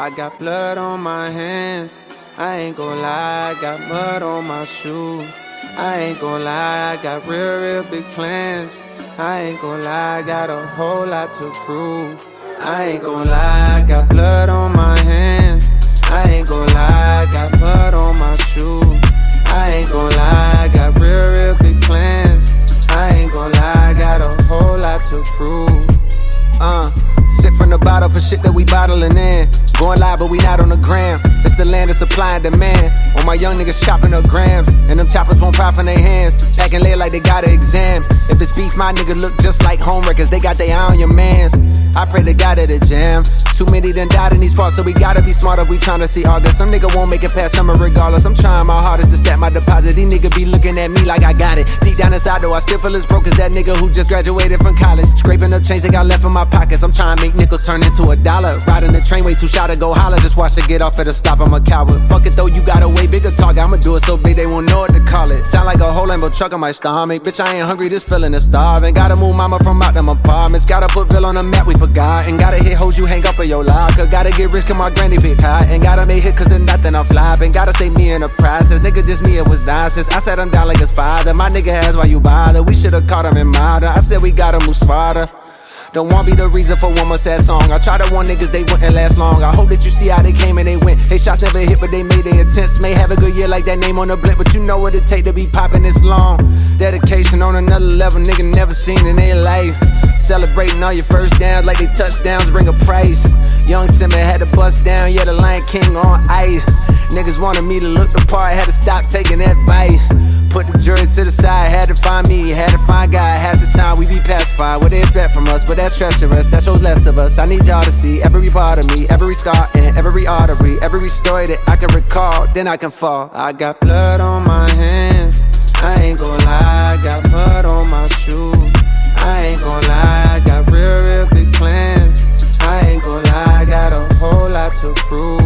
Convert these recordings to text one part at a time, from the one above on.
I got blood on my hands, I ain't gon' lie, I got mud on my shoes. I ain't gon' lie, I got real big plans. I ain't gon' lie, I got a whole lot to prove. I ain't gon' lie, I got blood on my hands. I ain't gon' lie, I got mud on my shoes. I ain't gon' lie, I got real big plans. I ain't gon' lie, I got a whole lot to prove. Sip from the bottle for shit that we bottling in. Going live, but we not on the gram. It's the land of supply and demand. All my young niggas chopping up grams, and them choppers won't pry from their hands. Packing lead like they got an exam. If it's beef, my nigga look just like home records. They got their eye on your mans. I pray to God at the jam. Too many done died in these parts, so we gotta be smart if we tryna see August. Some nigga won't make it past summer regardless. I'm trying my hardest to stack my deposit. These niggas be looking at me like I got it. Deep down inside though, I still feel as broke as that nigga who just graduated from college. Scraping up change they got left in my pockets. I'm trying to make nickels turn into $1. Riding the train way too shy to go holler. Just watch her get off at a stop, I'm a coward. Fuck it though, you got a way bigger target. I'ma do it so big they won't know what to call it. Sound like a whole Lambo truck on my stomach. Bitch, I ain't hungry, this feeling is starving. Gotta move mama from out them apartments. Gotta put Bill on the map, we forgot. And gotta hit hoes you hang up in your locker. Gotta get rich cause my granny big hot. And gotta make hit cause there's nothing I'm flopping. Gotta stay me in the process. Nigga just me, it was nonsense. I said I'm down like his father. My nigga has why you bother. We should've caught him in modern. I said we gotta move smarter. Don't want be the reason for one more sad song. I tried to warn niggas they wouldn't last long. I hope that you see how they came and they went. They shots never hit but they made their attempts. May have a good year like that name on the blimp, but you know what it take to be popping this long. Dedication on another level, nigga never seen in their life. Celebrating all your first downs like they touchdowns bring a price. Young Simba had to bust down, yeah the Lion King on ice. Niggas wanted me to look the part, had to stop taking advice. Put the jury to the side, had to find me, had to find God. Half the time we be pacified, what they expect from us, but that's treacherous, that shows less of us. I need y'all to see every part of me, every scar and every artery, every story that I can recall, then I can fall. I got blood on my hands, I ain't gon' lie, I got mud on my shoes. I ain't gon' lie, I got real big plans. I ain't gon' lie, I got a whole lot to prove.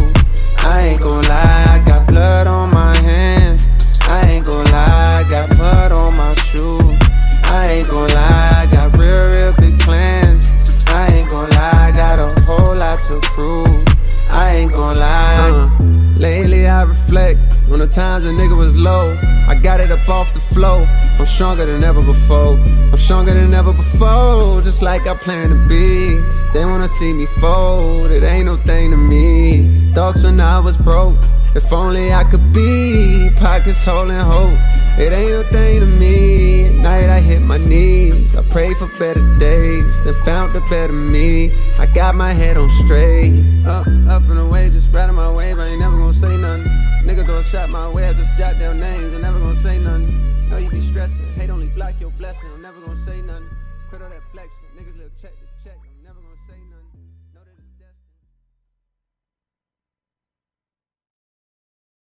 I ain't gon' lie, I got blood on my hands. I ain't gon' lie, I got mud on my shoes. I ain't gon' lie, I got real big plans. I ain't gon' lie, I got a whole lot to prove. I ain't gon' lie. Lately I reflect on the times a nigga was low. I got it up off the floor. I'm stronger than ever before. I'm stronger than ever before. Just like I plan to be. They wanna see me fold. It ain't no thing to me. Thoughts when I was broke. If only I could be. Pockets holding hope. It ain't no thing to me. At night I hit my knees. I pray for better days. Then found the better me. I got my head on straight. Up and away, just riding my wave. I ain't never gonna say nothing. Nigga throw a shot my way, I just jot down names. I'm never gonna say nothing. Know you be stressing. Hate only block your blessing. I'm never gonna say nothing. Quit all that flexing. Niggas little check to check. I'm never gonna say nothing.